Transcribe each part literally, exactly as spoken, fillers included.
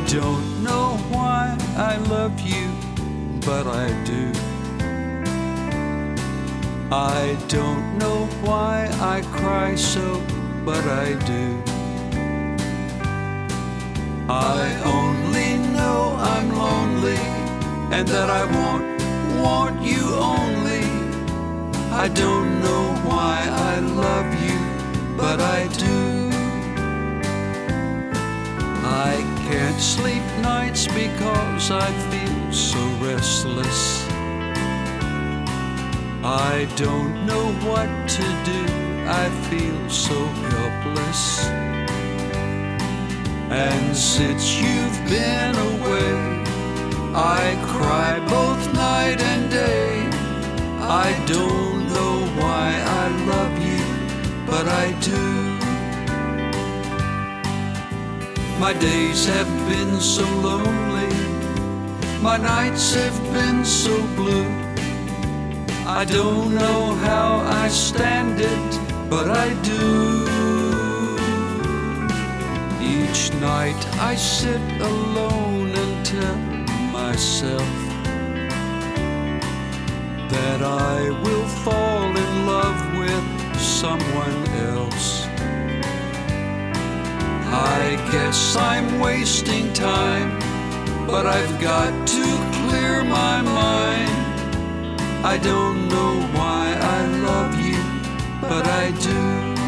don't know why I love you, but I do. I don't know why I cry so, but I do. I only know I'm lonely, and that I want, want you only. I don't know why I love you, but I do. I can't sleep nights because I feel so restless. I don't know what to do, I feel so helpless. And since you've been away, I cry both night and day. I don't know why I love you, but I do. My days have been so lonely, my nights have been so blue. I don't know how I stand it, but I do. Each night I sit alone and tell myself that I will fall in love with someone else. I guess I'm wasting time, but I've got to clear my mind. I don't know why I love you, but I do.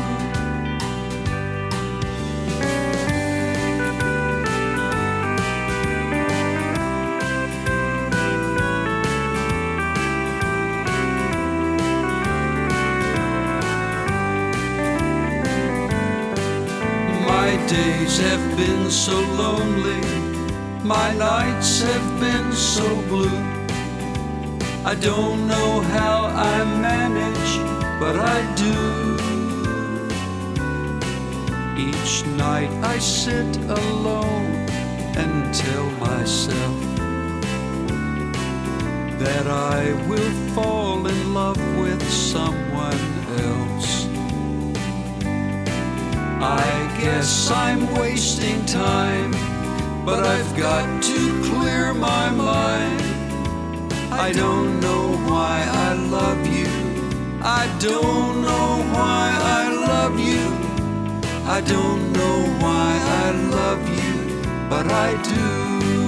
My days have been so lonely, my nights have been so blue. I don't know how I manage, but I do. Each night I sit alone and tell myself that I will fall in love with someone else. I guess I'm wasting time, but I've got to clear my mind. I don't know why I love you. I don't know why I love you. I don't know why I love you, but I do.